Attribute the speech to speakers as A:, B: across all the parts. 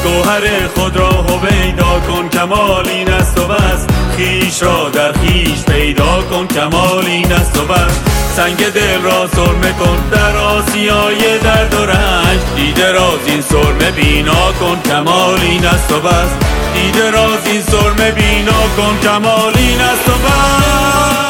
A: گوهر خود را هویدا کن، کمال این است و بس. خویش را در خویش پیدا کن، کمال این است و بس. سنگ دل را سرمه کن در آسیای درد و رنج، دیده راز این سرمه بینا کن، کمال این است و بس. دیده راز این سرمه بینا کن، کمال این است و بس.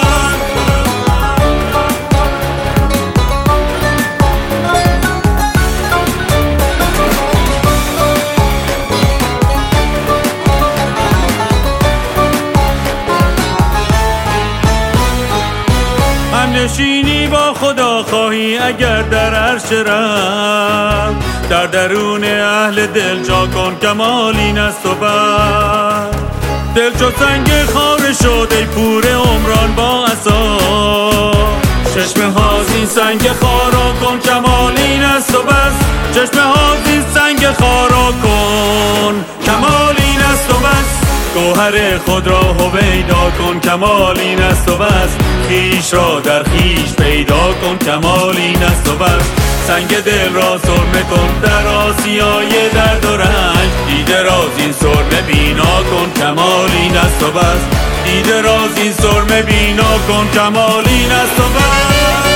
A: نشینی با خدا خواهی اگر در عرش رب، در درون اهل دل جا کن، کمال این است و بس. دل چو سنگ خاره شد ای پور عمران با عصا، چشمه ها زین سنگ خارا کن، کمال این است و بس. چشمه ها زین سنگ خارا کن، کمال این است و بس. گوهر خود را هویدا کن، کمال این است و بس. خویش را در خویش پیدا کن، کمال این است و بس. سنگ دل را سرمه کن در آسیای درد و رنج، دیده راز این سرمه بینا کن، کمال این است و بس. دیده راز این سرمه بینا کن، کمال این است و بس.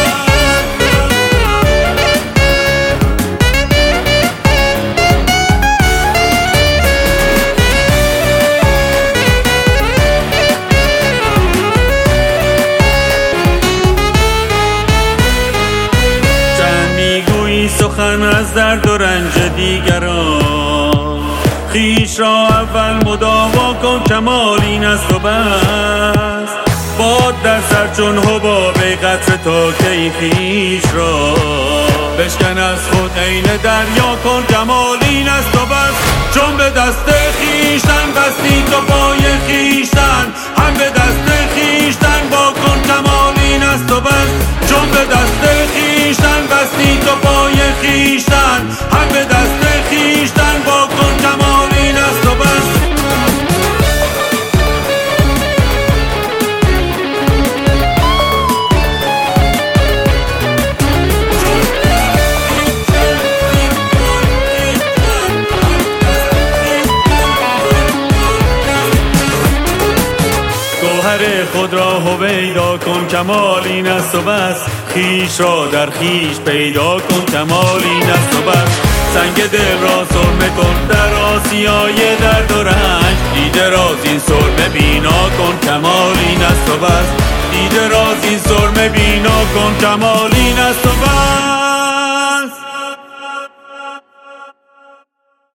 A: سخن از درد و رنج دیگران، خویش را اول مداوا کن، کمال این است و بس. باد در سر چون حباب قطره تا کی خویش را بشکن از خود عین دریا کن، کمال این است و بس. چون به دست خویشتن بستی تو پای خویشتن، هم به دست خویشتن با کن، کمال این است و بس. چون به دست خویشتن بستی تو پای خویشتن، هم به دست خویشتن با کن، کمال این است و بس. گوهر خود را هویدا کن، کمال این است و بس. خویش را در خویش پیدا کن، کمال این است و بس. سنگ دل را سرمه کن در آسیای درد و رنج، دیده راز این سرمه بینا کن، کمال این است و بس. دیده راز این سرمه بینا کن، کمال